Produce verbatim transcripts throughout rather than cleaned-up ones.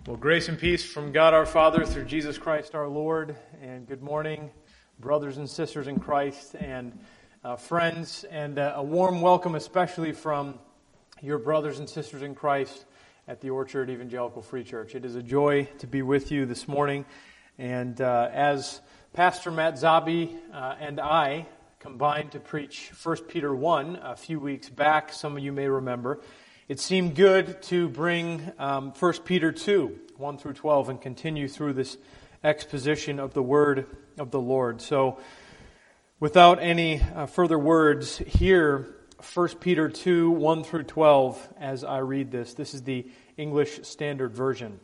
Well, grace and peace from God our Father through Jesus Christ our Lord, and good morning, brothers and sisters in Christ, and uh, friends, and uh, a warm welcome especially from your brothers and sisters in Christ at the Orchard Evangelical Free Church. It is a joy to be with you this morning, and uh, as Pastor Matt Zabi uh, and I combined to preach First Peter one a few weeks back, some of you may remember, it seemed good to bring um, First Peter two, one through twelve, and continue through this exposition of the Word of the Lord. So, without any uh, further words, here, First Peter two, one through twelve, as I read this. This is the English Standard Version.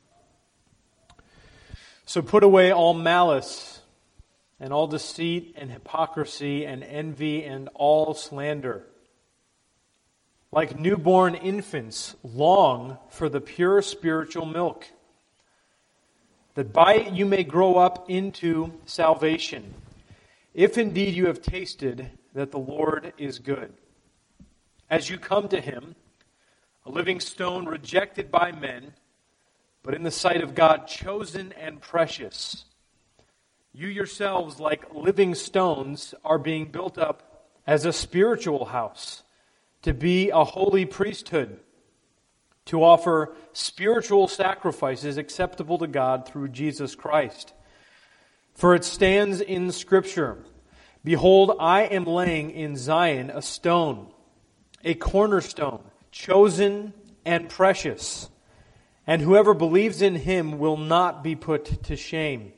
So put away all malice, and all deceit, and hypocrisy, and envy, and all slander. Like newborn infants, long for the pure spiritual milk, that by it you may grow up into salvation, if indeed you have tasted that the Lord is good. As you come to Him, a living stone rejected by men, but in the sight of God chosen and precious, you yourselves, like living stones, are being built up as a spiritual house, to be a holy priesthood, to offer spiritual sacrifices acceptable to God through Jesus Christ. For it stands in Scripture, "Behold, I am laying in Zion a stone, a cornerstone, chosen and precious, and whoever believes in Him will not be put to shame.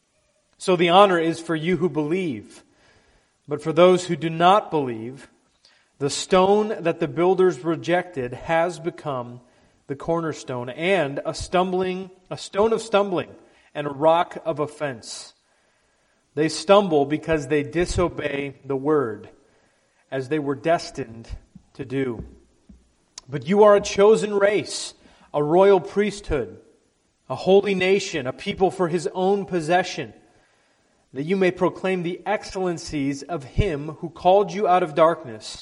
So the honor is for you who believe, but for those who do not believe, the stone that the builders rejected has become the cornerstone, and a stumbling, a stone of stumbling, and a rock of offense. They stumble because they disobey the word, as they were destined to do. But you are a chosen race, a royal priesthood, a holy nation, a people for His own possession, that you may proclaim the excellencies of Him who called you out of darkness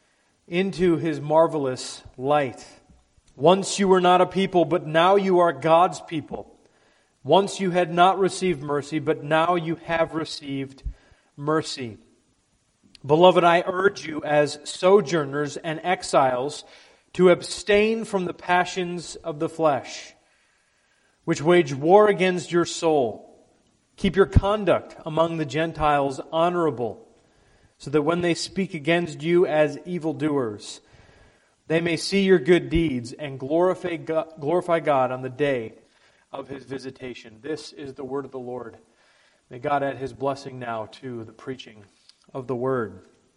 into His marvelous light. Once you were not a people, but now you are God's people. Once you had not received mercy, but now you have received mercy. Beloved, I urge you as sojourners and exiles to abstain from the passions of the flesh, which wage war against your soul. Keep your conduct among the Gentiles honorable, so that when they speak against you as evildoers, they may see your good deeds and glorify God, glorify God on the day of His visitation. This is the word of the Lord. May God add His blessing now to the preaching of the word.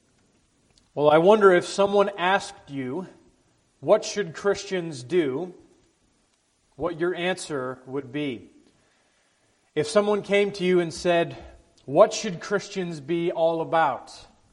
Well, I wonder if someone asked you, what should Christians do, what your answer would be. If someone came to you and said, what should Christians be all about?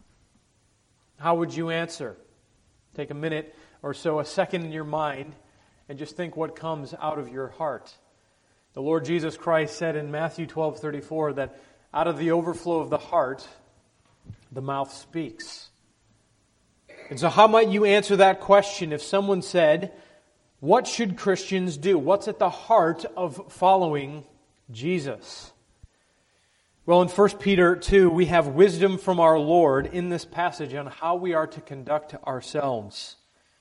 How would you answer? Take a minute or so, a second in your mind, and just think what comes out of your heart. The Lord Jesus Christ said in Matthew twelve thirty-four that out of the overflow of the heart, the mouth speaks. And so how might you answer that question if someone said, what should Christians do? What's at the heart of following Jesus? Well, in First Peter two, we have wisdom from our Lord in this passage on how we are to conduct ourselves.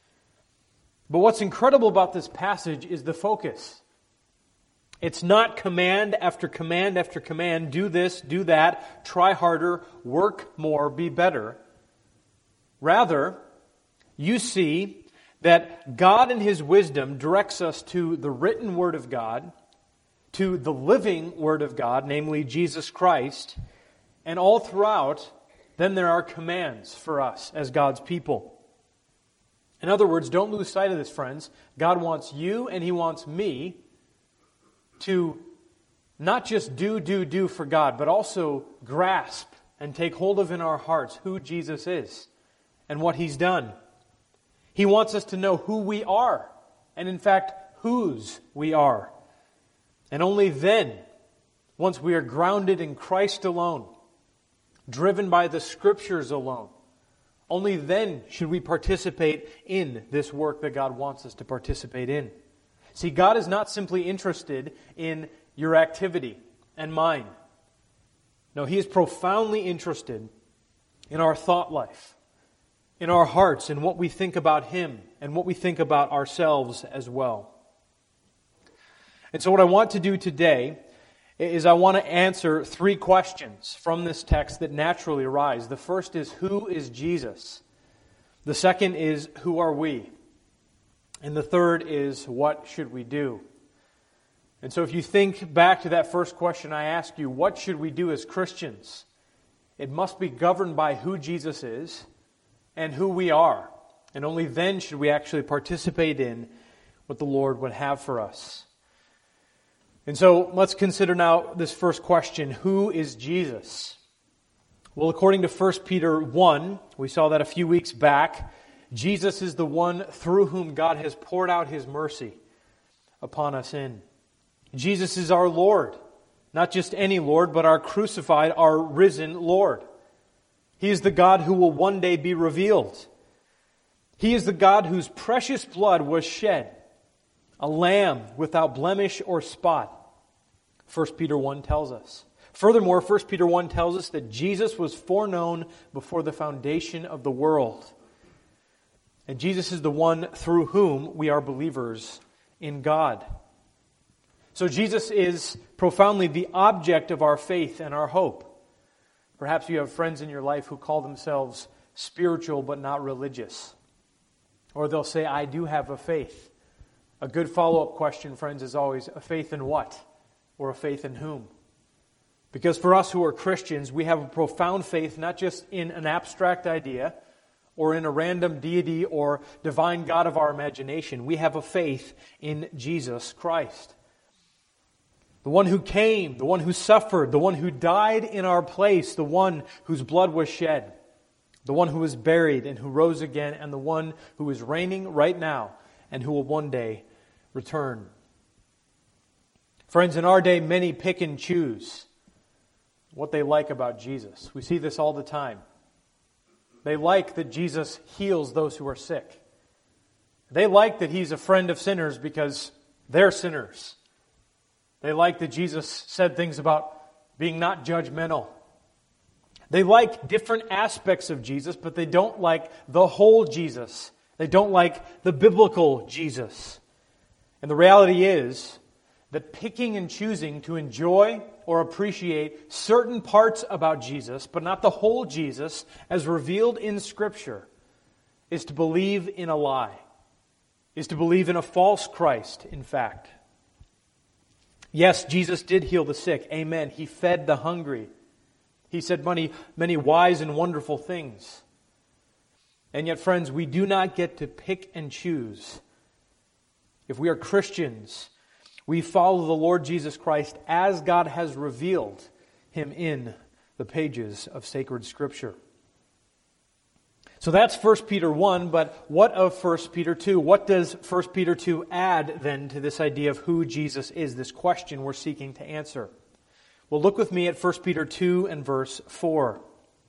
But what's incredible about this passage is the focus. It's not command after command after command, do this, do that, try harder, work more, be better. Rather, you see that God in His wisdom directs us to the written Word of God, to the living Word of God, namely Jesus Christ, and all throughout, then there are commands for us as God's people. In other words, don't lose sight of this, friends. God wants you and He wants me to not just do, do, do for God, but also grasp and take hold of in our hearts who Jesus is and what He's done. He wants us to know who we are, and in fact, whose we are. And only then, once we are grounded in Christ alone, driven by the Scriptures alone, only then should we participate in this work that God wants us to participate in. See, God is not simply interested in your activity and mine. No, He is profoundly interested in our thought life, in our hearts, in what we think about Him and what we think about ourselves as well. And so what I want to do today is I want to answer three questions from this text that naturally arise. The first is, who is Jesus? The second is, who are we? And the third is, what should we do? And so if you think back to that first question I asked you, what should we do as Christians? It must be governed by who Jesus is and who we are. And only then should we actually participate in what the Lord would have for us. And so let's consider now this first question, who is Jesus? Well, according to First Peter one, we saw that a few weeks back, Jesus is the one through whom God has poured out His mercy upon us in. Jesus is our Lord, not just any Lord, but our crucified, our risen Lord. He is the God who will one day be revealed. He is the God whose precious blood was shed, a lamb without blemish or spot, First Peter one tells us. Furthermore, First Peter one tells us that Jesus was foreknown before the foundation of the world. And Jesus is the one through whom we are believers in God. So Jesus is profoundly the object of our faith and our hope. Perhaps you have friends in your life who call themselves spiritual but not religious. Or they'll say, I do have a faith. A good follow-up question, friends, is always, a faith in what? Or a faith in whom? Because for us who are Christians, we have a profound faith not just in an abstract idea or in a random deity or divine God of our imagination. We have a faith in Jesus Christ. The one who came, the one who suffered, the one who died in our place, the one whose blood was shed, the one who was buried and who rose again, and the one who is reigning right now and who will one day return. Friends, in our day, many pick and choose what they like about Jesus. We see this all the time. They like that Jesus heals those who are sick. They like that He's a friend of sinners because they're sinners. They like that Jesus said things about being not judgmental. They like different aspects of Jesus, but they don't like the whole Jesus. They don't like the biblical Jesus. And the reality is that picking and choosing to enjoy or appreciate certain parts about Jesus, but not the whole Jesus, as revealed in Scripture, is to believe in a lie, is to believe in a false Christ, in fact. Yes, Jesus did heal the sick. Amen. He fed the hungry. He said many, many wise and wonderful things. And yet, friends, we do not get to pick and choose. If we are Christians, we follow the Lord Jesus Christ as God has revealed Him in the pages of sacred Scripture. So that's First Peter one, but what of First Peter two? What does First Peter two add then to this idea of who Jesus is, this question we're seeking to answer? Well, look with me at First Peter two and verse four.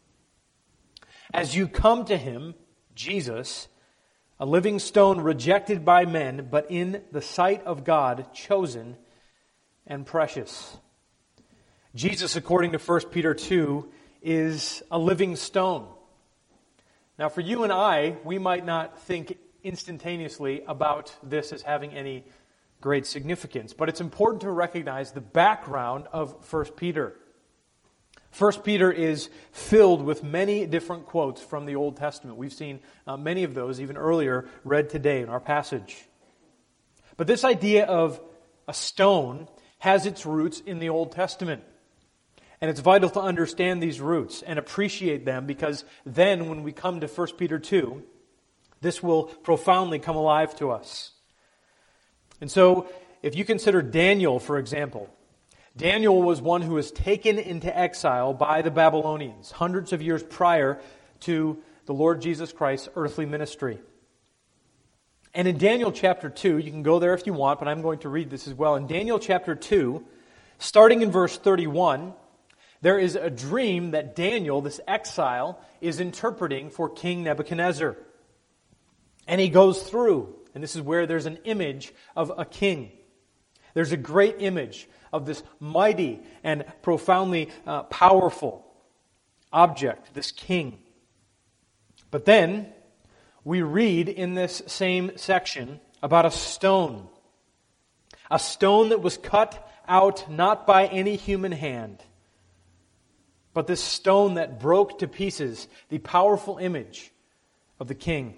As you come to Him, Jesus, a living stone rejected by men, but in the sight of God, chosen and precious. Jesus, according to First Peter two, is a living stone. Now, for you and I, we might not think instantaneously about this as having any great significance, but it's important to recognize the background of First Peter. First Peter is filled with many different quotes from the Old Testament. We've seen uh, many of those even earlier read today in our passage. But this idea of a stone has its roots in the Old Testament. And it's vital to understand these roots and appreciate them, because then when we come to First Peter two, this will profoundly come alive to us. And so, if you consider Daniel, for example, Daniel was one who was taken into exile by the Babylonians hundreds of years prior to the Lord Jesus Christ's earthly ministry. And in Daniel chapter two, you can go there if you want, but I'm going to read this as well. In Daniel chapter two, starting in verse thirty-one, there is a dream that Daniel, this exile, is interpreting for King Nebuchadnezzar. And he goes through And this is where there's an image of a king. There's a great image of this mighty and profoundly uh, powerful object, this king. But then we read in this same section about a stone. A stone that was cut out not by any human hand, but this stone that broke to pieces the powerful image of the king.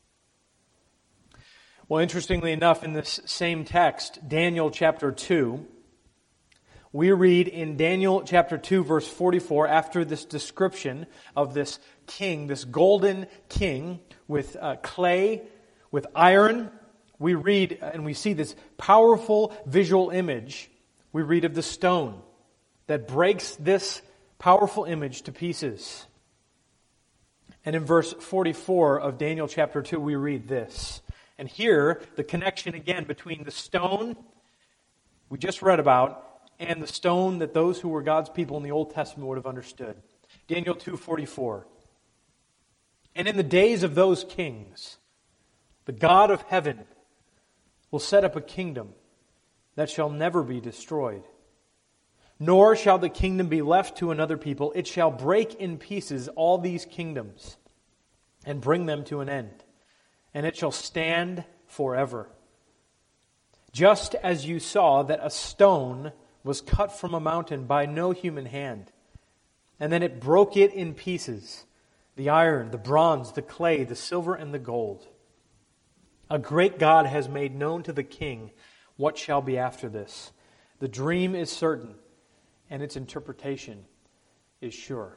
Well, interestingly enough, in this same text, Daniel chapter two, we read in Daniel chapter two, verse forty-four, after this description of this king, this golden king with uh, clay, with iron, we read and we see this powerful visual image. We read of the stone that breaks this powerful image to pieces. And in verse forty-four of Daniel chapter two, we read this. And here, the connection again between the stone we just read about and the stone that those who were God's people in the Old Testament would have understood. Daniel two forty-four. And in the days of those kings, the God of heaven will set up a kingdom that shall never be destroyed. Nor shall the kingdom be left to another people. It shall break in pieces all these kingdoms and bring them to an end. And it shall stand forever. Just as you saw that a stone was cut from a mountain by no human hand, and then it broke it in pieces, the iron, the bronze, the clay, the silver, and the gold. A great God has made known to the king what shall be after this. The dream is certain, and its interpretation is sure.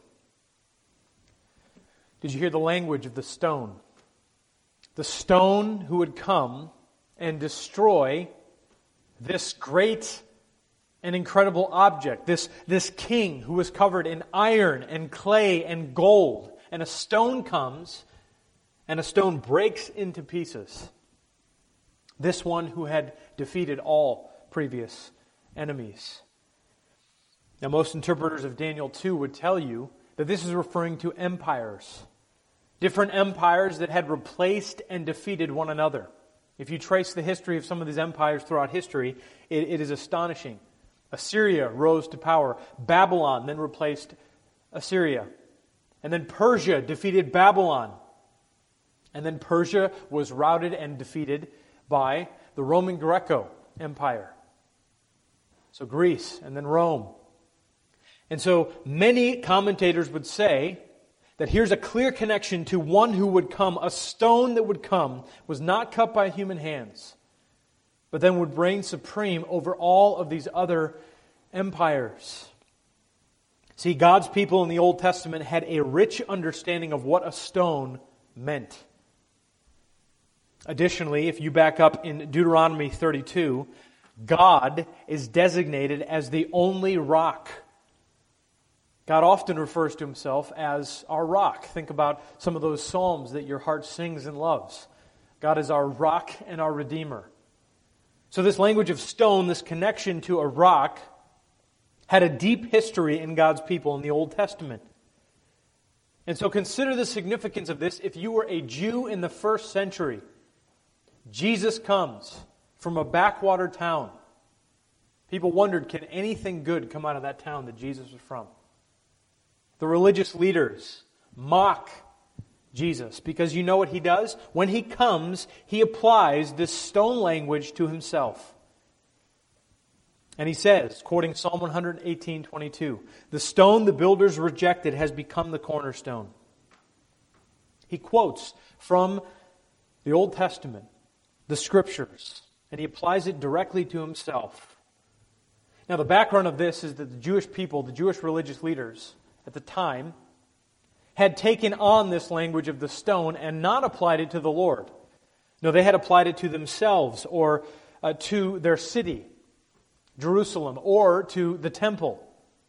Did you hear the language of the stone? The stone who would come and destroy this great and incredible object, this, this king who was covered in iron and clay and gold. And a stone comes, and a stone breaks into pieces. This one who had defeated all previous enemies. Now, most interpreters of Daniel two would tell you that this is referring to empires. Different empires that had replaced and defeated one another. If you trace the history of some of these empires throughout history, it, it is astonishing. Assyria rose to power. Babylon then replaced Assyria. And then Persia defeated Babylon. And then Persia was routed and defeated by the Roman Greco Empire. So Greece and then Rome. And so many commentators would say that here's a clear connection to one who would come. A stone that would come was not cut by human hands, but then would reign supreme over all of these other empires. See, God's people in the Old Testament had a rich understanding of what a stone meant. Additionally, if you back up in Deuteronomy thirty-two, God is designated as the only rock. God often refers to himself as our rock. Think about some of those psalms that your heart sings and loves. God is our rock and our redeemer. So this language of stone, this connection to a rock, had a deep history in God's people in the Old Testament. And so consider the significance of this. If you were a Jew in the first century, Jesus comes from a backwater town. People wondered, can anything good come out of that town that Jesus was from? The religious leaders mock Jesus because you know what he does? When he comes, he applies this stone language to himself. And he says, quoting Psalm one eighteen twenty-two, "The stone the builders rejected has become the cornerstone." He quotes from the Old Testament, the Scriptures, and he applies it directly to himself. Now, the background of this is that the Jewish people, the Jewish religious leaders at the time, had taken on this language of the stone and not applied it to the Lord. No, they had applied it to themselves or uh, to their city, Jerusalem, or to the temple,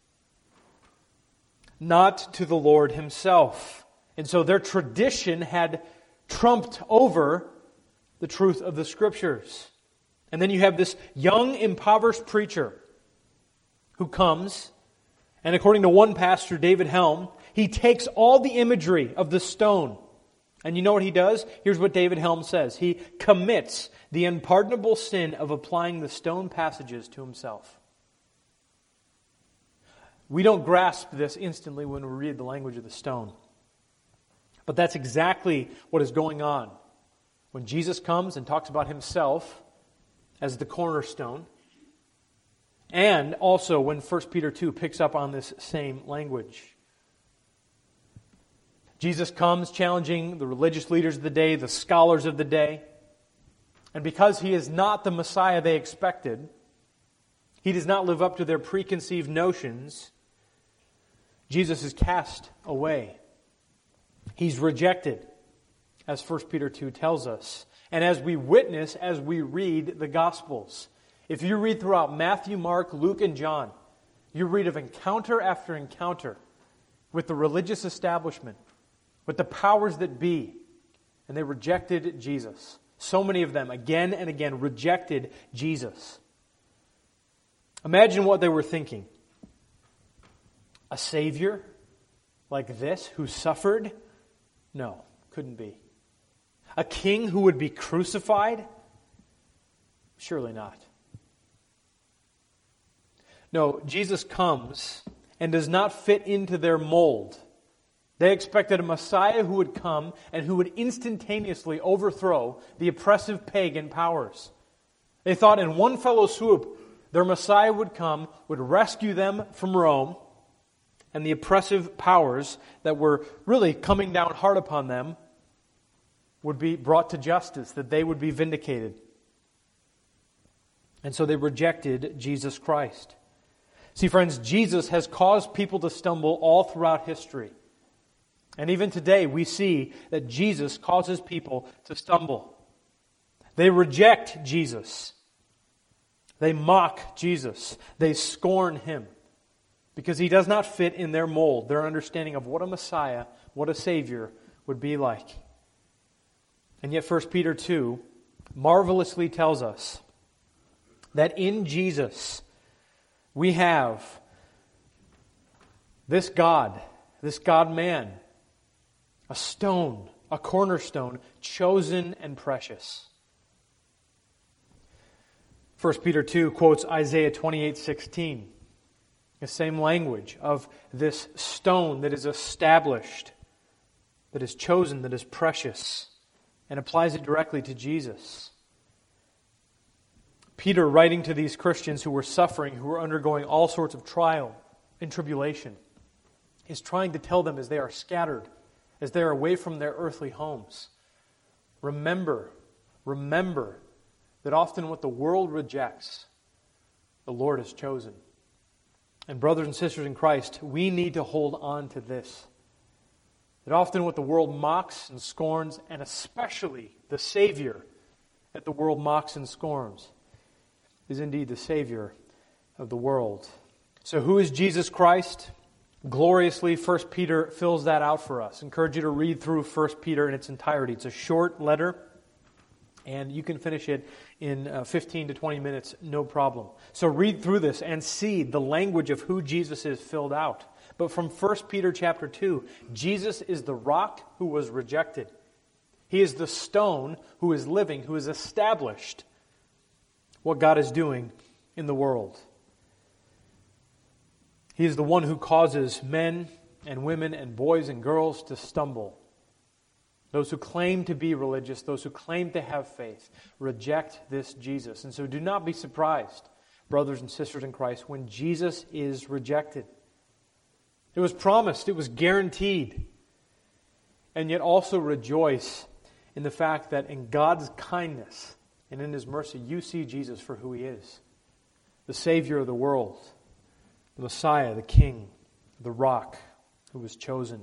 not to the Lord himself. And so their tradition had trumped over the truth of the Scriptures. And then you have this young, impoverished preacher who comes, and according to one pastor, David Helm, he takes all the imagery of the stone And you know what he does? Here's what David Helm says. He commits the unpardonable sin of applying the stone passages to himself. We don't grasp this instantly when we read the language of the stone. But that's exactly what is going on when Jesus comes and talks about himself as the cornerstone, and also when First Peter two picks up on this same language. Jesus comes challenging the religious leaders of the day, the scholars of the day, and because he is not the Messiah they expected, he does not live up to their preconceived notions, Jesus is cast away. He's rejected, as First Peter two tells us. And as we witness, as we read the Gospels. If you read throughout Matthew, Mark, Luke, and John, you read of encounter after encounter with the religious establishment, with the powers that be, and they rejected Jesus. So many of them, again and again, rejected Jesus. Imagine what they were thinking. A Savior like this who suffered? No, couldn't be. A king who would be crucified? Surely not. No, Jesus comes and does not fit into their mold. They expected a Messiah who would come and who would instantaneously overthrow the oppressive pagan powers. They thought in one fell swoop, their Messiah would come, would rescue them from Rome, and the oppressive powers that were really coming down hard upon them would be brought to justice, that they would be vindicated. And so they rejected Jesus Christ. See, friends, Jesus has caused people to stumble all throughout history. And even today, we see that Jesus causes people to stumble. They reject Jesus. They mock Jesus. They scorn him because he does not fit in their mold, their understanding of what a Messiah, what a Savior would be like. And yet First Peter two marvelously tells us that in Jesus we have this God, this God-man, a stone, a cornerstone, chosen and precious. First Peter two quotes Isaiah twenty-eight sixteen, the same language of this stone that is established, that is chosen, that is precious, and applies it directly to Jesus. Peter, writing to these Christians who were suffering, who were undergoing all sorts of trial and tribulation, is trying to tell them as they are scattered, as they are away from their earthly homes, remember, remember that often what the world rejects, the Lord has chosen. And brothers and sisters in Christ, we need to hold on to this. That often what the world mocks and scorns, and especially the Savior that the world mocks and scorns, is indeed the Savior of the world. So who is Jesus Christ? Gloriously, First Peter fills that out for us. I encourage you to read through First Peter in its entirety. It's a short letter, and you can finish it in uh, fifteen to twenty minutes, no problem. So read through this and see the language of who Jesus is filled out. But from First Peter chapter two, Jesus is the rock who was rejected. He is the stone who is living, who has established what God is doing in the world. He is the one who causes men and women and boys and girls to stumble. Those who claim to be religious, those who claim to have faith, reject this Jesus. And so do not be surprised, brothers and sisters in Christ, when Jesus is rejected. It was promised, it was guaranteed. And yet also rejoice in the fact that in God's kindness and in His mercy, you see Jesus for who He is. The Savior of the world, the Messiah, the King, the rock who was chosen.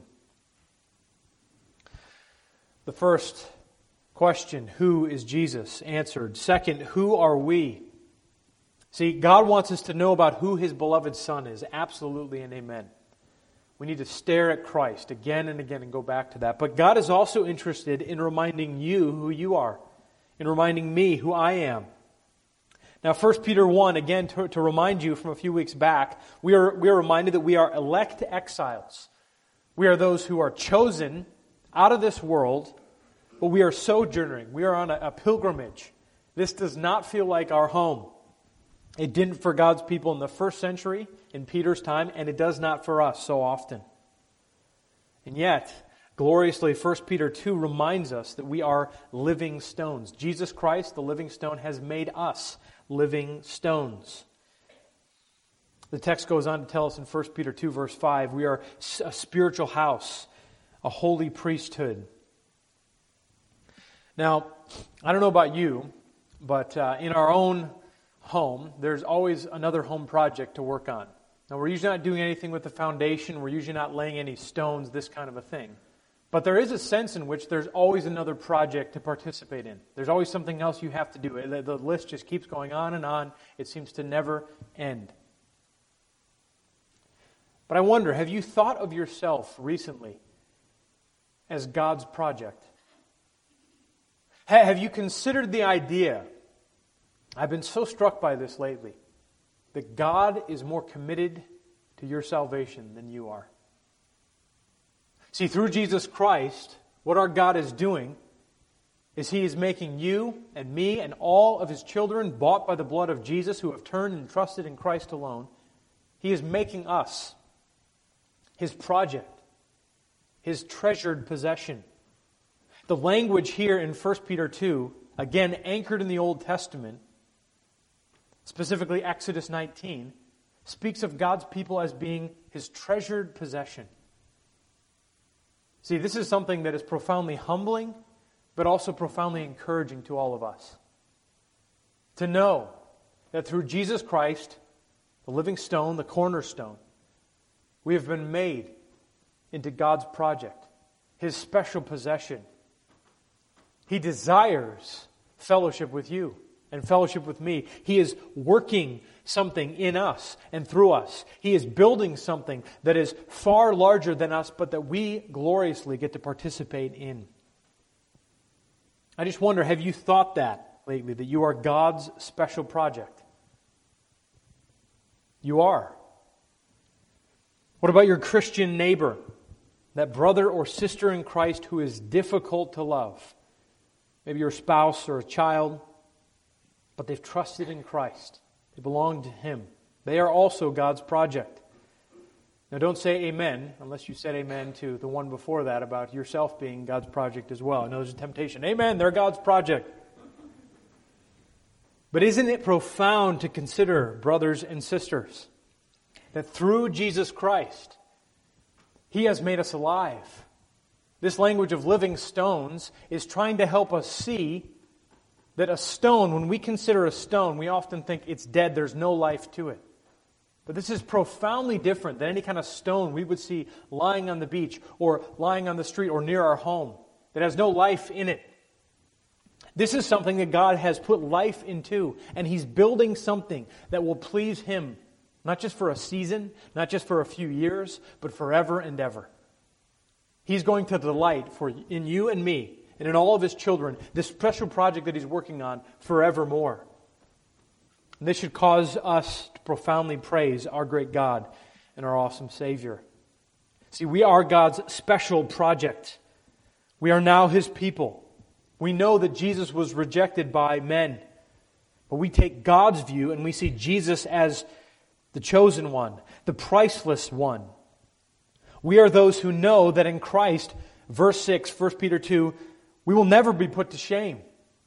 The first question, who is Jesus? Answered. Second, who are we? See, God wants us to know about who His beloved Son is. Absolutely and amen. We need to stare at Christ again and again and go back to that. But God is also interested in reminding you who you are, in reminding me who I am. Now, First Peter one, again, to, to remind you from a few weeks back, we are, we are reminded that we are elect exiles. We are those who are chosen out of this world but we are sojourning. We are on a, a pilgrimage. This does not feel like our home. It didn't for God's people in the first century, in Peter's time, and it does not for us so often. And yet, gloriously, First Peter two reminds us that we are living stones. Jesus Christ, the living stone, has made us living stones. The text goes on to tell us in First Peter two, verse five, we are a spiritual house, a holy priesthood. Now, I don't know about you, but uh, in our own home, there's always another home project to work on. Now, we're usually not doing anything with the foundation. We're usually not laying any stones, this kind of a thing. But there is a sense in which there's always another project to participate in. There's always something else you have to do. The list just keeps going on and on. It seems to never end. But I wonder, have you thought of yourself recently as God's project? Have you considered the idea, I've been so struck by this lately, that God is more committed to your salvation than you are. See, through Jesus Christ, what our God is doing is He is making you and me and all of His children bought by the blood of Jesus who have turned and trusted in Christ alone. He is making us His project, His treasured possession. The language here in First Peter two, again anchored in the Old Testament, specifically Exodus nineteen, speaks of God's people as being His treasured possession. See, this is something that is profoundly humbling, but also profoundly encouraging to all of us. To know that through Jesus Christ, the living stone, the cornerstone, we have been made into God's project, His special possession. He desires fellowship with you and fellowship with me. He is working something in us and through us. He is building something that is far larger than us, but that we gloriously get to participate in. I just wonder, have you thought that lately, that you are God's special project? You are. What about your Christian neighbor, that brother or sister in Christ who is difficult to love? Maybe your spouse or a child, but they've trusted in Christ. They belong to Him. They are also God's project. Now don't say amen unless you said amen to the one before that about yourself being God's project as well. I know there's a temptation. Amen, they're God's project. But isn't it profound to consider, brothers and sisters, that through Jesus Christ, He has made us alive? This language of living stones is trying to help us see that a stone, when we consider a stone, we often think it's dead, there's no life to it. But this is profoundly different than any kind of stone we would see lying on the beach or lying on the street or near our home that has no life in it. This is something that God has put life into, and He's building something that will please Him, not just for a season, not just for a few years, but forever and ever. He's going to delight for in you and me and in all of His children, this special project that He's working on forevermore. And this should cause us to profoundly praise our great God and our awesome Savior. See, we are God's special project. We are now His people. We know that Jesus was rejected by men, but we take God's view and we see Jesus as the chosen one, the priceless one. We are those who know that in Christ, verse six, First Peter two, we will never be put to shame.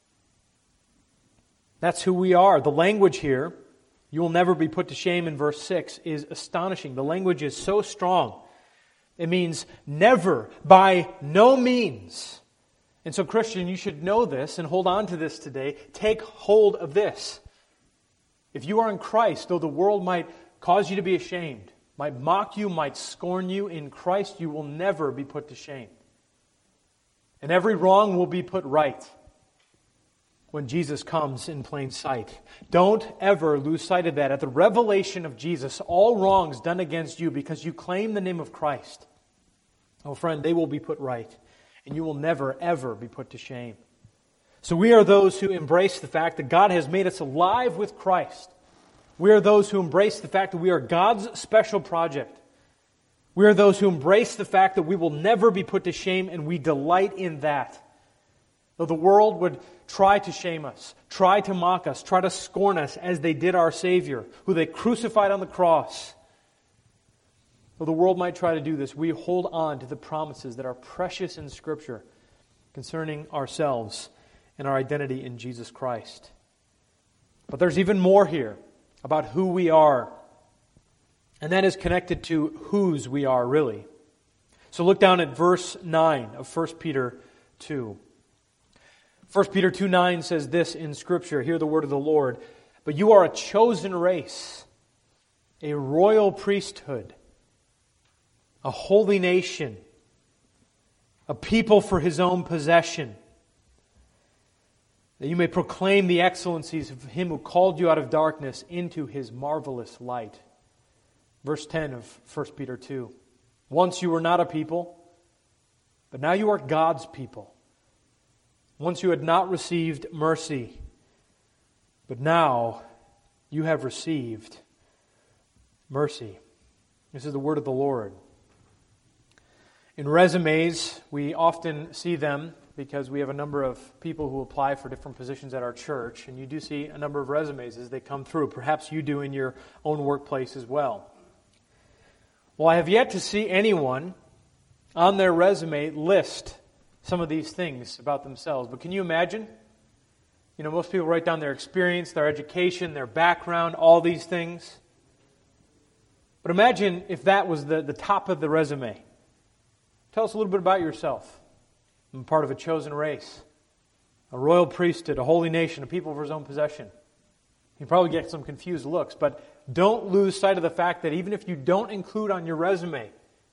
That's who we are. The language here, you will never be put to shame in verse six, is astonishing. The language is so strong. It means never, by no means. And so, Christian, you should know this and hold on to this today. Take hold of this. If you are in Christ, though the world might cause you to be ashamed, might mock you, might scorn you, in Christ you will never be put to shame. And every wrong will be put right when Jesus comes in plain sight. Don't ever lose sight of that. At the revelation of Jesus, all wrongs done against you because you claim the name of Christ, oh friend, they will be put right. And you will never, ever be put to shame. So we are those who embrace the fact that God has made us alive with Christ. We are those who embrace the fact that we are God's special project. We are those who embrace the fact that we will never be put to shame, and we delight in that. Though the world would try to shame us, try to mock us, try to scorn us as they did our Savior, who they crucified on the cross. Though the world might try to do this, we hold on to the promises that are precious in Scripture concerning ourselves and our identity in Jesus Christ. But there's even more here about who we are, and that is connected to whose we are, really. So look down at verse nine of First Peter two. First Peter two nine says this in Scripture, hear the word of the Lord, "But you are a chosen race, a royal priesthood, a holy nation, a people for His own possession, that you may proclaim the excellencies of Him who called you out of darkness into His marvelous light." Verse ten of First Peter two. "Once you were not a people, but now you are God's people. Once you had not received mercy, but now you have received mercy." This is the word of the Lord. In resumes, we often see them because we have a number of people who apply for different positions at our church, and you do see a number of resumes as they come through. Perhaps you do in your own workplace as well. Well, I have yet to see anyone on their resume list some of these things about themselves. But can you imagine? You know, most people write down their experience, their education, their background, all these things. But imagine if that was the, the top of the resume. Tell us a little bit about yourself. I'm part of a chosen race, a royal priesthood, a holy nation, a people for His own possession. You probably get some confused looks, but don't lose sight of the fact that even if you don't include on your resume,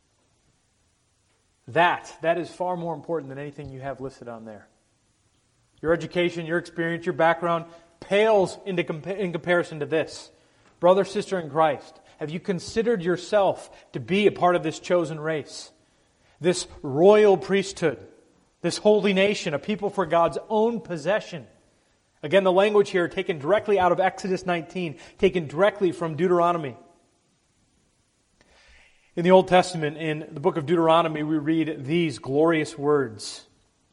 that, that is far more important than anything you have listed on there. Your education, your experience, your background pales into compa- in comparison to this. Brother, sister in Christ, have you considered yourself to be a part of this chosen race? This royal priesthood, this holy nation, a people for God's own possession. Again, the language here taken directly out of Exodus nineteen, taken directly from Deuteronomy. In the Old Testament, in the book of Deuteronomy, we read these glorious words.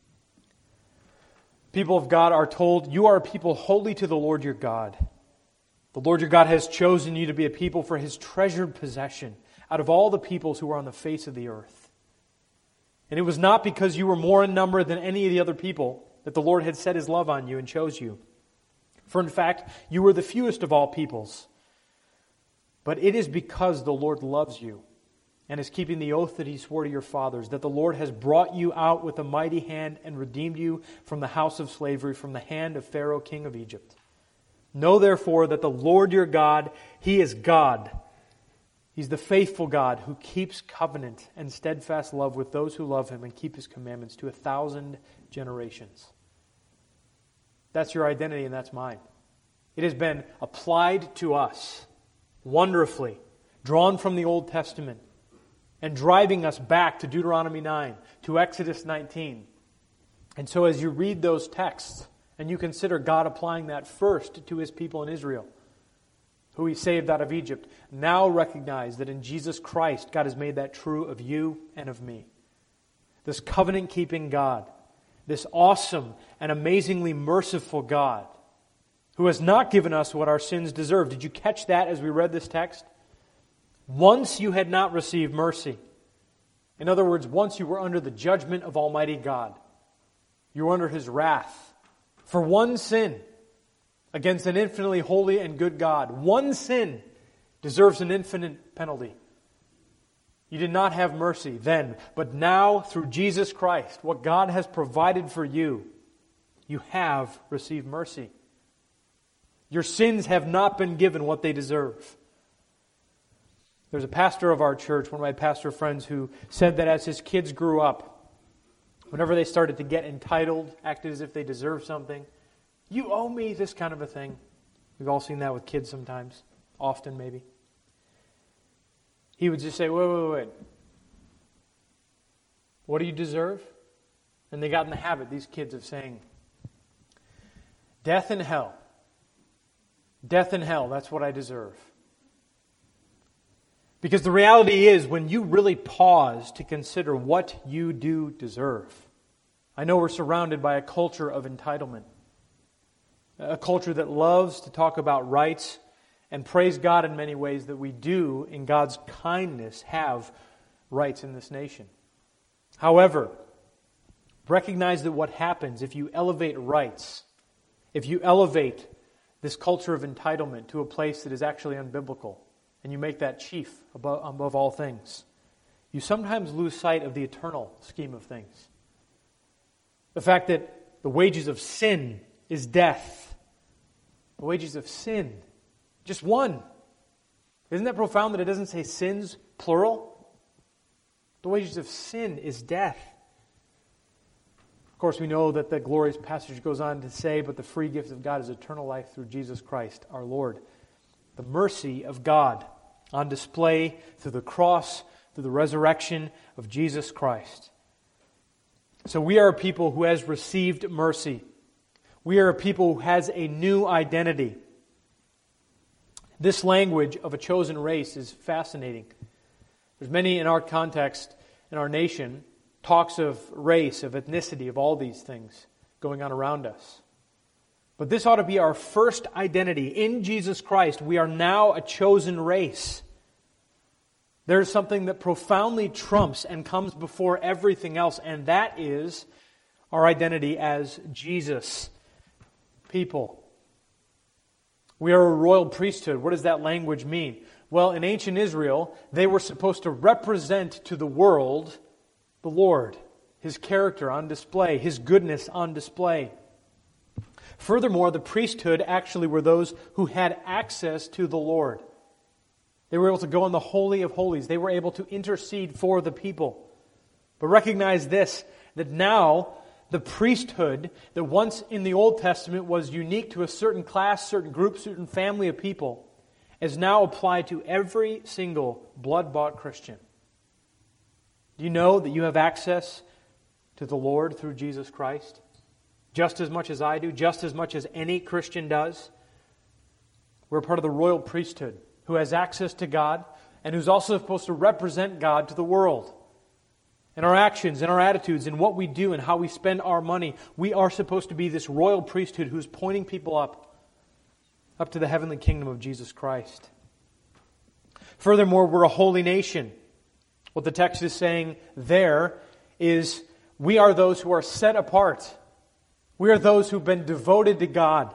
People of God are told, "You are a people holy to the Lord your God. The Lord your God has chosen you to be a people for His treasured possession out of all the peoples who are on the face of the earth. And it was not because you were more in number than any of the other people that the Lord had set His love on you and chose you. For in fact, you were the fewest of all peoples. But it is because the Lord loves you and is keeping the oath that He swore to your fathers, that the Lord has brought you out with a mighty hand and redeemed you from the house of slavery, from the hand of Pharaoh, king of Egypt. Know therefore that the Lord your God, He is God. He's the faithful God who keeps covenant and steadfast love with those who love Him and keep His commandments to a thousand generations." That's your identity and that's mine. It has been applied to us wonderfully, drawn from the Old Testament, and driving us back to Deuteronomy nine, to Exodus nineteen. And so as you read those texts, and you consider God applying that first to His people in Israel, who He saved out of Egypt, now recognize that in Jesus Christ, God has made that true of you and of me. This covenant-keeping God, this awesome and amazingly merciful God, who has not given us what our sins deserve. Did you catch that as we read this text? Once you had not received mercy. In other words, once you were under the judgment of Almighty God. You were under His wrath for one sin against an infinitely holy and good God. One sin deserves an infinite penalty. You did not have mercy then, but now through Jesus Christ, what God has provided for you, you have received mercy. Your sins have not been given what they deserve. There's a pastor of our church, one of my pastor friends, who said that as his kids grew up, whenever they started to get entitled, acted as if they deserved something, "You owe me," this kind of a thing. We've all seen that with kids sometimes, often maybe. He would just say, wait, wait, wait. What do you deserve? And they got in the habit, these kids, of saying, death and hell. Death and hell, that's what I deserve. Because the reality is, when you really pause to consider what you do deserve, I know we're surrounded by a culture of entitlement, a culture that loves to talk about rights, and praise God in many ways that we do, in God's kindness, have rights in this nation. However, recognize that what happens if you elevate rights, if you elevate this culture of entitlement to a place that is actually unbiblical, and you make that chief above, above all things, you sometimes lose sight of the eternal scheme of things. The fact that the wages of sin is death. The wages of sin, just one. Isn't that profound that it doesn't say sins, plural? The wages of sin is death. Of course, we know that the glorious passage goes on to say, but the free gift of God is eternal life through Jesus Christ our Lord. The mercy of God on display through the cross, through the resurrection of Jesus Christ. So we are a people who has received mercy. We are a people who has a new identity. This language of a chosen race is fascinating. There's many in our context, in our nation, talks of race, of ethnicity, of all these things going on around us. But this ought to be our first identity. In Jesus Christ, we are now a chosen race. There's something that profoundly trumps and comes before everything else, and that is our identity as Jesus people. We are a royal priesthood. What does that language mean? Well, in ancient Israel, they were supposed to represent to the world the Lord, His character on display, His goodness on display. Furthermore, the priesthood actually were those who had access to the Lord. They were able to go in the Holy of Holies. They were able to intercede for the people. But recognize this, that now the priesthood that once in the Old Testament was unique to a certain class, certain group, certain family of people, is now applied to every single blood-bought Christian. Do you know that you have access to the Lord through Jesus Christ? Just as much as I do, just as much as any Christian does. We're part of the royal priesthood who has access to God and who's also supposed to represent God to the world. In our actions, in our attitudes, in what we do, and how we spend our money, we are supposed to be this royal priesthood who's pointing people up, up to the heavenly kingdom of Jesus Christ. Furthermore, we're a holy nation. What the text is saying there is we are those who are set apart. We are those who've been devoted to God.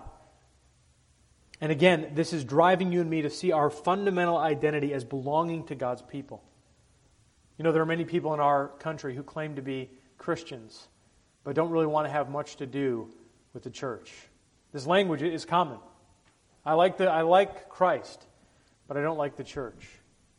And again, this is driving you and me to see our fundamental identity as belonging to God's people. You know, there are many people in our country who claim to be Christians, but don't really want to have much to do with the church. This language is common. I like the I like Christ, but I don't like the church.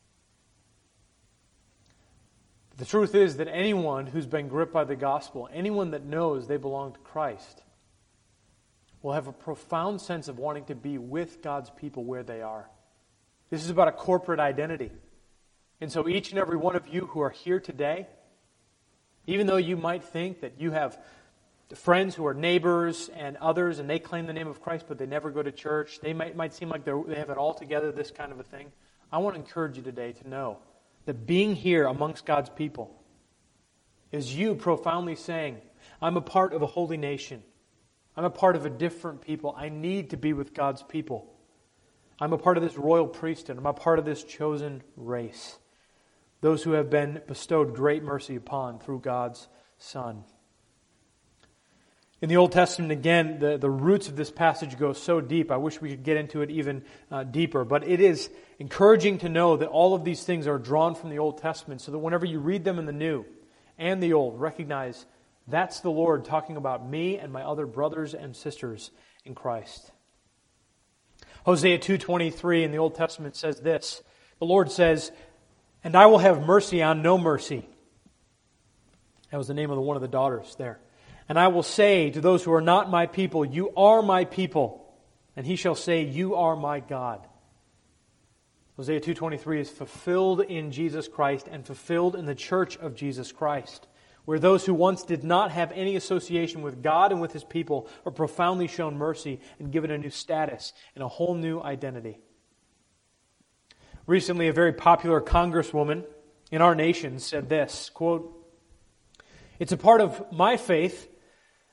The truth is that anyone who's been gripped by the gospel, anyone that knows they belong to Christ, will have a profound sense of wanting to be with God's people where they are. This is about a corporate identity. And so each and every one of you who are here today, even though you might think that you have friends who are neighbors and others, and they claim the name of Christ, but they never go to church, they might, might seem like they they have it all together, this kind of a thing, I want to encourage you today to know that being here amongst God's people is you profoundly saying, I'm a part of a holy nation. I'm a part of a different people. I need to be with God's people. I'm a part of this royal priesthood. I'm a part of this chosen race. Those who have been bestowed great mercy upon through God's Son. In the Old Testament, again, the, the roots of this passage go so deep. I wish we could get into it even uh, deeper. But it is encouraging to know that all of these things are drawn from the Old Testament, so that whenever you read them in the New and the Old, recognize that's the Lord talking about me and my other brothers and sisters in Christ. Hosea two twenty-three in the Old Testament says this. The Lord says, "And I will have mercy on no mercy." That was the name of the, one of the daughters there. "And I will say to those who are not my people, you are my people. And he shall say, you are my God." Hosea two twenty-three is fulfilled in Jesus Christ and fulfilled in the church of Jesus Christ, where those who once did not have any association with God and with His people are profoundly shown mercy and given a new status and a whole new identity. Recently, a very popular congresswoman in our nation said this, quote, "It's a part of my faith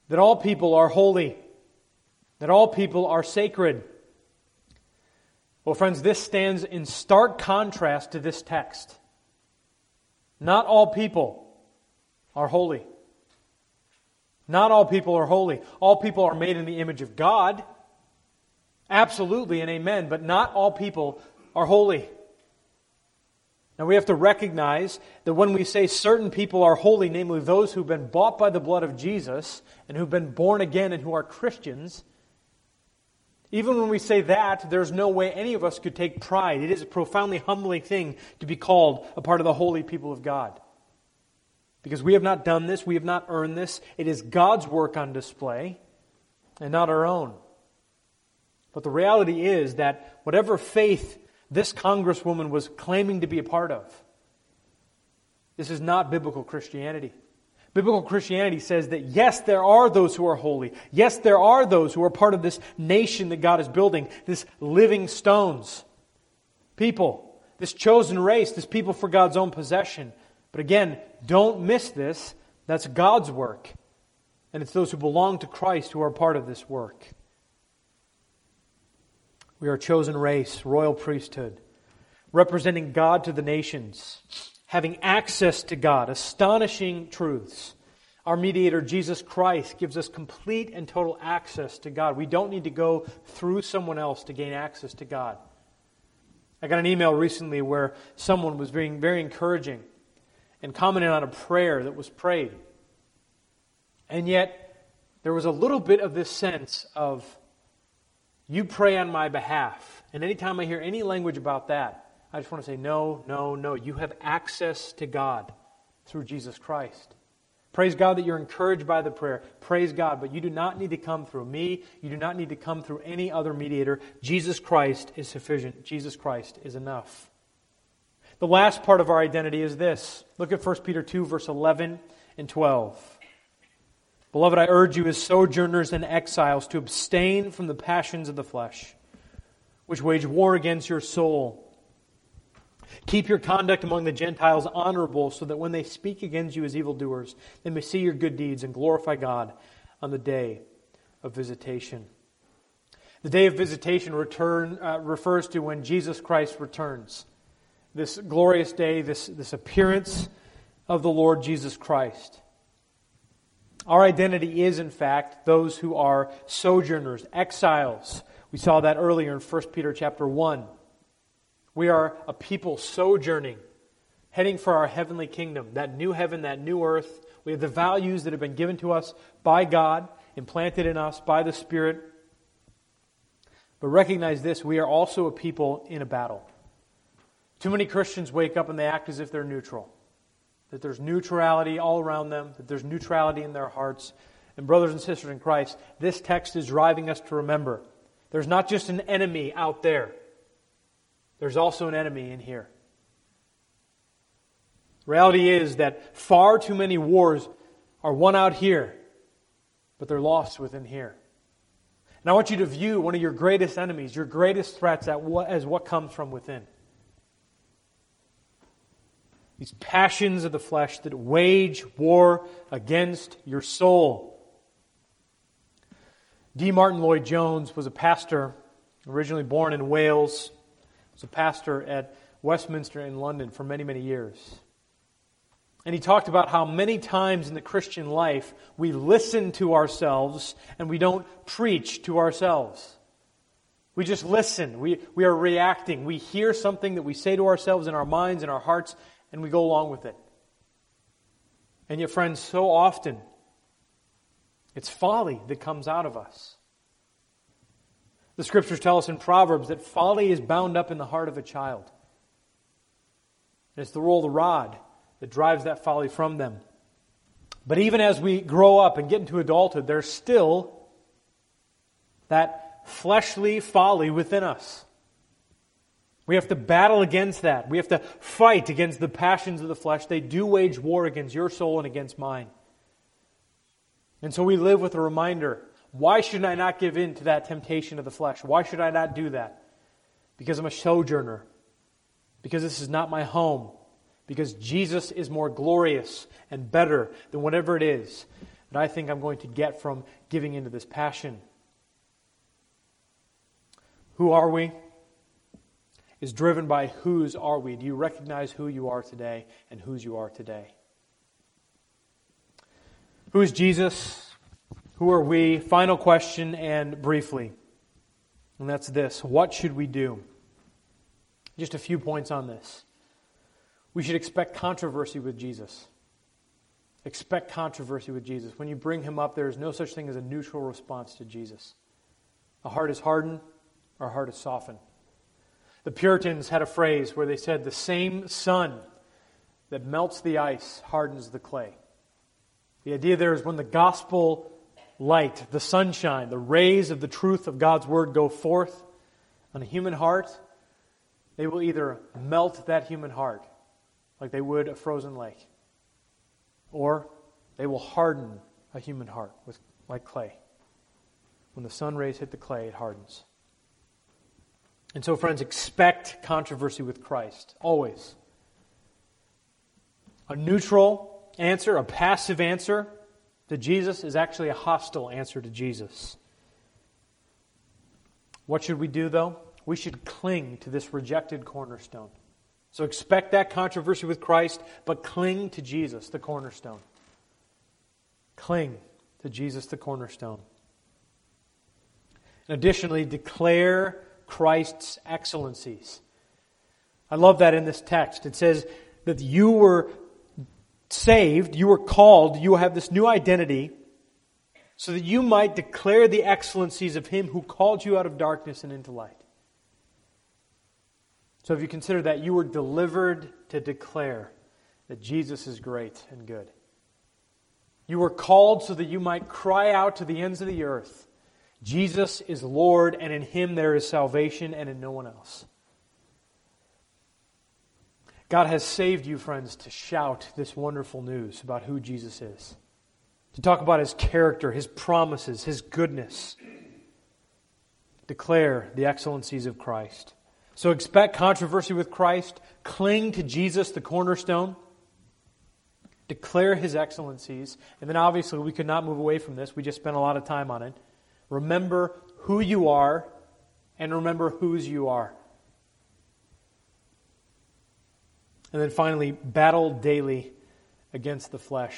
that all people are holy, that all people are sacred. Well, friends, this stands in stark contrast to this text. Not all people are holy. Not all people are holy. All people are made in the image of God. Absolutely and amen, but not all people are holy. Now we have to recognize that when we say certain people are holy, namely those who've been bought by the blood of Jesus and who've been born again and who are Christians, even when we say that, there's no way any of us could take pride. It is a profoundly humbling thing to be called a part of the holy people of God. Because we have not done this, we have not earned this. It is God's work on display and not our own. But the reality is that whatever faith this congresswoman was claiming to be a part of, this is not biblical Christianity. Biblical Christianity says that yes, there are those who are holy. Yes, there are those who are part of this nation that God is building, this living stones. People, this chosen race, this people for God's own possession. But again, don't miss this. That's God's work. And it's those who belong to Christ who are part of this work. We are a chosen race, royal priesthood, representing God to the nations, having access to God, astonishing truths. Our mediator, Jesus Christ, gives us complete and total access to God. We don't need to go through someone else to gain access to God. I got an email recently where someone was being very encouraging and commented on a prayer that was prayed. And yet, there was a little bit of this sense of, you pray on my behalf. And anytime I hear any language about that, I just want to say, no, no, no. You have access to God through Jesus Christ. Praise God that you're encouraged by the prayer. Praise God, but you do not need to come through me. You do not need to come through any other mediator. Jesus Christ is sufficient. Jesus Christ is enough. The last part of our identity is this. Look at First Peter two, verse eleven and twelve. Beloved, I urge you as sojourners and exiles to abstain from the passions of the flesh, which wage war against your soul. Keep your conduct among the Gentiles honorable, so that when they speak against you as evildoers, they may see your good deeds and glorify God on the day of visitation. The day of visitation return uh, refers to when Jesus Christ returns. This glorious day, this, this appearance of the Lord Jesus Christ. Our identity is, in fact, those who are sojourners, exiles. We saw that earlier in First Peter chapter one. We are a people sojourning, heading for our heavenly kingdom, that new heaven, that new earth. We have the values that have been given to us by God, implanted in us by the Spirit. But recognize this, we are also a people in a battle. Too many Christians wake up and they act as if they're neutral. That there's neutrality all around them, that there's neutrality in their hearts. And brothers and sisters in Christ, this text is driving us to remember, there's not just an enemy out there. There's also an enemy in here. Reality is that far too many wars are won out here, but they're lost within here. And I want you to view one of your greatest enemies, your greatest threats as what comes from within. These passions of the flesh that wage war against your soul. D. Martin Lloyd-Jones was a pastor, originally born in Wales. He was a pastor at Westminster in London for many, many years. And he talked about how many times in the Christian life we listen to ourselves and we don't preach to ourselves. We just listen. We, we are reacting. We hear something that we say to ourselves in our minds and our hearts, and we go along with it. And yet, friends, so often, it's folly that comes out of us. The Scriptures tell us in Proverbs that folly is bound up in the heart of a child. And it's the roll of the rod that drives that folly from them. But even as we grow up and get into adulthood, there's still that fleshly folly within us. We have to battle against that. We have to fight against the passions of the flesh. They do wage war against your soul and against mine. And so we live with a reminder, why should I not give in to that temptation of the flesh? Why should I not do that? Because I'm a sojourner. Because this is not my home. Because Jesus is more glorious and better than whatever it is that I think I'm going to get from giving into this passion. Who are we? Is driven by whose are we. Do you recognize who you are today and whose you are today? Who is Jesus? Who are we? Final question, and briefly. And that's this. What should we do? Just a few points on this. We should expect controversy with Jesus. Expect controversy with Jesus. When you bring him up, there is no such thing as a neutral response to Jesus. A heart is hardened, our heart is softened. The Puritans had a phrase where they said, the same sun that melts the ice hardens the clay. The idea there is when the gospel light, the sunshine, the rays of the truth of God's word go forth on a human heart, they will either melt that human heart like they would a frozen lake, or they will harden a human heart with like clay. When the sun rays hit the clay, it hardens. And so, friends, expect controversy with Christ, always. A neutral answer, a passive answer to Jesus is actually a hostile answer to Jesus. What should we do, though? We should cling to this rejected cornerstone. So expect that controversy with Christ, but cling to Jesus, the cornerstone. Cling to Jesus, the cornerstone. And additionally, declare Christ's excellencies. I love that in this text. It says that you were saved, you were called, you have this new identity so that you might declare the excellencies of Him who called you out of darkness and into light. So if you consider that, you were delivered to declare that Jesus is great and good. You were called so that you might cry out to the ends of the earth, Jesus is Lord, and in Him there is salvation, and in no one else. God has saved you, friends, to shout this wonderful news about who Jesus is. To talk about His character, His promises, His goodness. Declare the excellencies of Christ. So expect controversy with Christ. Cling to Jesus, the cornerstone. Declare His excellencies. And then obviously we could not move away from this. We just spent a lot of time on it. Remember who you are and remember whose you are. And then finally, battle daily against the flesh.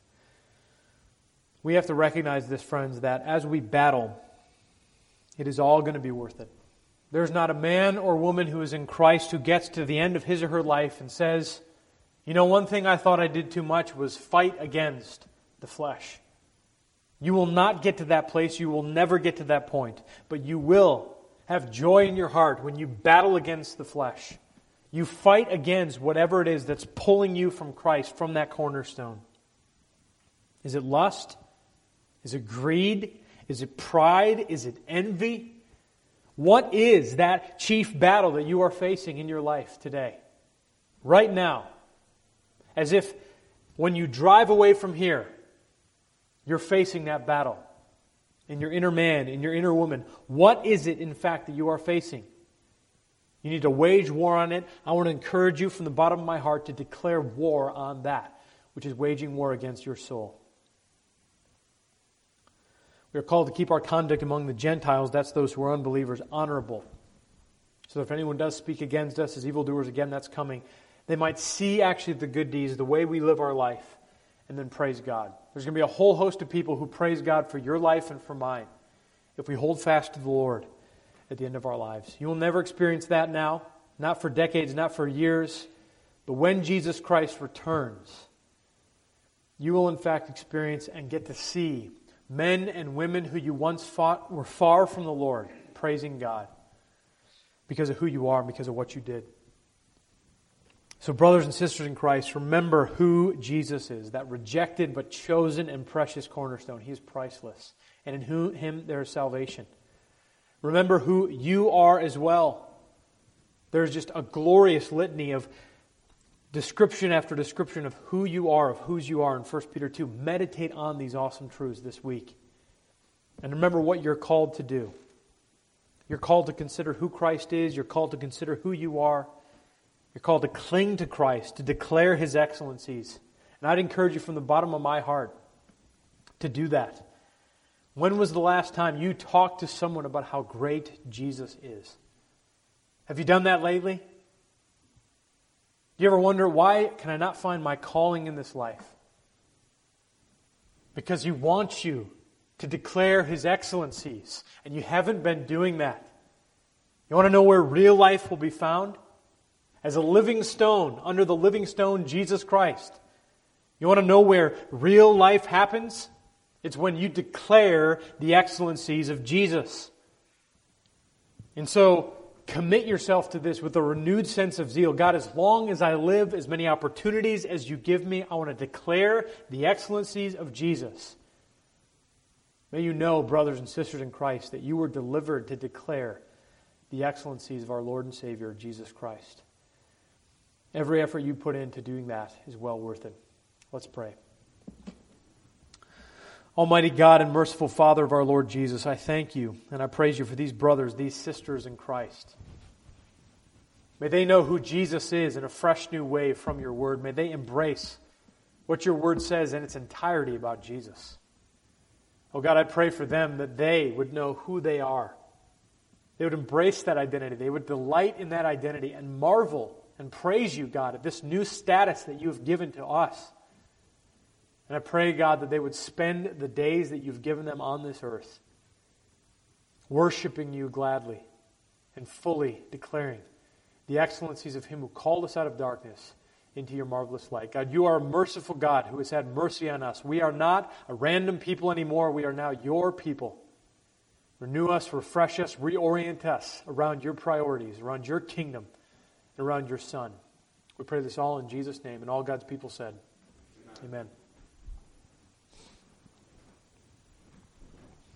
We have to recognize this, friends, that as we battle, it is all going to be worth it. There's not a man or woman who is in Christ who gets to the end of his or her life and says, you know, one thing I thought I did too much was fight against the flesh. You will not get to that place. You will never get to that point. But you will have joy in your heart when you battle against the flesh. You fight against whatever it is that's pulling you from Christ, from that cornerstone. Is it lust? Is it greed? Is it pride? Is it envy? What is that chief battle that you are facing in your life today? Right now. As if when you drive away from here, you're facing that battle in your inner man, in your inner woman. What is it, in fact, that you are facing? You need to wage war on it. I want to encourage you from the bottom of my heart to declare war on that, which is waging war against your soul. We are called to keep our conduct among the Gentiles, that's those who are unbelievers, honorable. So if anyone does speak against us as evildoers, again, that's coming. They might see actually the good deeds, the way we live our life, and then praise God. There's going to be a whole host of people who praise God for your life and for mine if we hold fast to the Lord at the end of our lives. You will never experience that now, not for decades, not for years, but when Jesus Christ returns, you will in fact experience and get to see men and women who you once fought were far from the Lord, praising God because of who you are and because of what you did. So brothers and sisters in Christ, remember who Jesus is, that rejected but chosen and precious cornerstone. He is priceless, and in whom, Him there is salvation. Remember who you are as well. There's just a glorious litany of description after description of who you are, of whose you are in First Peter two. Meditate on these awesome truths this week. And remember what you're called to do. You're called to consider who Christ is. You're called to consider who you are. You're called to cling to Christ, to declare His excellencies. And I'd encourage you from the bottom of my heart to do that? When was the last time you talked to someone about how great Jesus is? Have you done that lately? Do you ever wonder, why can I not find my calling in this life? Because He wants you to declare His excellencies, and you haven't been doing that. You want to know where real life will be found? As a living stone under the living stone, Jesus Christ. You want to know where real life happens? It's when you declare the excellencies of Jesus. And so, commit yourself to this with a renewed sense of zeal. God, as long as I live, as many opportunities as you give me, I want to declare the excellencies of Jesus. May you know, brothers and sisters in Christ, that you were delivered to declare the excellencies of our Lord and Savior, Jesus Christ. Every effort you put into doing that is well worth it. Let's pray. Almighty God and merciful Father of our Lord Jesus, I thank you and I praise you for these brothers, these sisters in Christ. May they know who Jesus is in a fresh new way from your word. May they embrace what your word says in its entirety about Jesus. Oh God, I pray for them that they would know who they are. They would embrace that identity. They would delight in that identity and marvel and praise you, God, at this new status that you have given to us. And I pray, God, that they would spend the days that you've given them on this earth worshiping you gladly and fully declaring the excellencies of Him who called us out of darkness into your marvelous light. God, you are a merciful God who has had mercy on us. We are not a random people anymore. We are now your people. Renew us, refresh us, reorient us around your priorities, around your kingdom, and around your Son. We pray this all in Jesus' name, and all God's people said, Amen. Amen.